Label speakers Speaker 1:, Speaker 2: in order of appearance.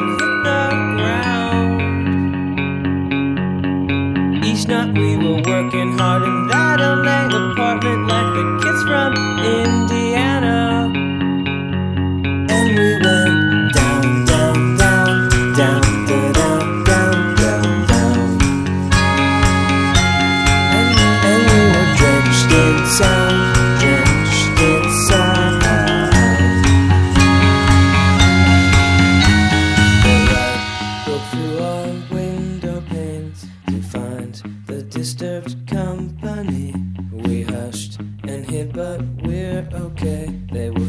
Speaker 1: and hit the ground. Each night we were working hard in that LA apartment like the kids from Indiana. And we went down, down, down, down, down, down, down, down. And we were drenched in sound, drenched in sound. The light broke through our window panes to find the disturbed company. We hushed and hid, but we're okay. They were